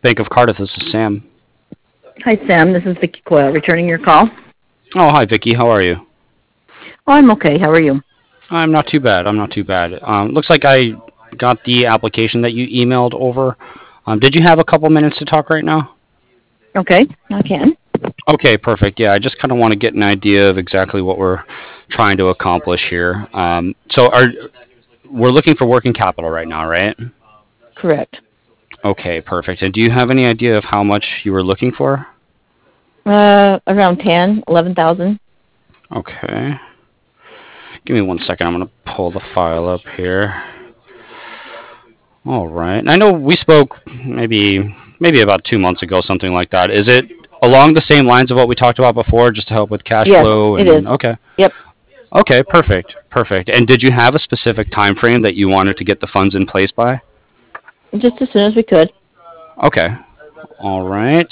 Bank of Cardiff. This is Sam. Hi, Sam. This is Vicki Coyle, returning your call. Oh, hi, Vicky. How are you? Oh, I'm okay. How are you? I'm not too bad. I'm not too bad. Looks like I got the application that you emailed over. Did you have a couple minutes to talk right now? Okay, I can. Okay, perfect. Yeah, I just kind of want to get an idea of exactly what we're trying to accomplish here. We're looking for working capital right now, right? Correct. Okay, perfect. And do you have any idea of how much you were looking for? Around 11,000. Okay. Give me 1 second. I'm going to pull the file up here. All right. I know we spoke maybe about 2 months ago, something like that. Is it along the same lines of what we talked about before, just to help with cash Yes, flow? it is. Okay. Yep. Okay, perfect. Perfect. And did you have a specific time frame that you wanted to get the funds in place by? Just as soon as we could. Okay. All right.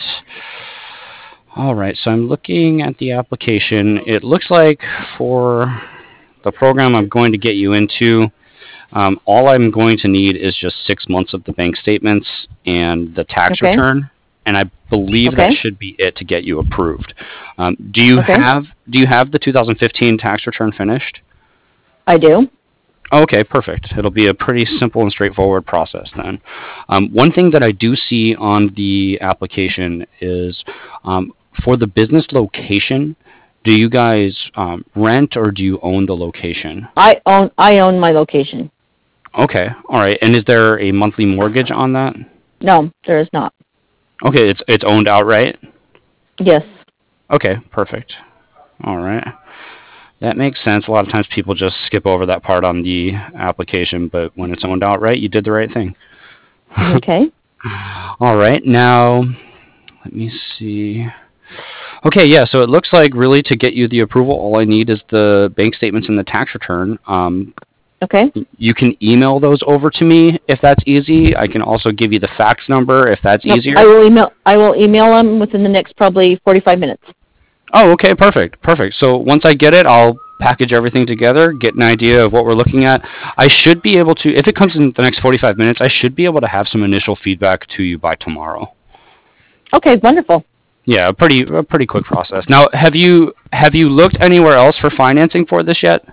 All right. So I'm looking at the application. It looks like for the program I'm going to get you into, all I'm going to need is just 6 months of the bank statements and the tax Okay. return, and I believe that Okay. should be it to get you approved. Do you Okay. have the 2015 tax return finished? I do. Okay, perfect. It'll be a pretty simple and straightforward process then. One thing that I do see on the application is for the business location. Do you guys rent or do you own the location? I own my location. Okay, all right. And is there a monthly mortgage on that? No, there is not. Okay, it's owned outright. Yes. Okay, perfect. All right. That makes sense. A lot of times people just skip over that part on the application, but when it's owned outright, you did the right thing. Okay. All right. Now, let me see. Okay, yeah, so it looks like really to get you the approval, all I need is the bank statements and the tax return. Okay. You can email those over to me if that's easy. I can also give you the fax number if that's Nope. easier. I will email them within the next probably 45 minutes. Oh, okay, perfect, perfect. So once I get it, I'll package everything together, get an idea of what we're looking at. I should be able to, if it comes in the next 45 minutes, I should be able to have some initial feedback to you by tomorrow. Okay, wonderful. Yeah, a pretty quick process. Now, have you looked anywhere else for financing for this yet?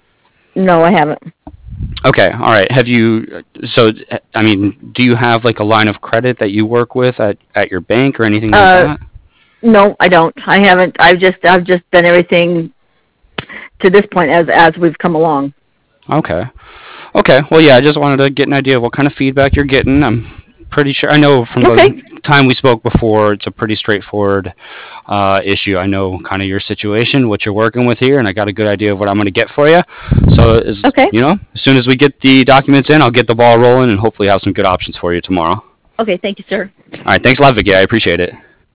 No, I haven't. Okay, all right. So, I mean, do you have like a line of credit that you work with at your bank or anything like Uh, that? no, I don't. I haven't. I've just done everything to this point as we've come along. Okay. Okay. Well, yeah, I just wanted to get an idea of what kind of feedback you're getting. I'm pretty sure. I know from Okay. the time we spoke before, it's a pretty straightforward issue. I know kind of your situation, what you're working with here, and I got a good idea of what I'm going to get for you. So, Okay. as soon as we get the documents in, I'll get the ball rolling and hopefully have some good options for you tomorrow. Okay. Thank you, sir. All right. Thanks a lot, Vicky. I appreciate it.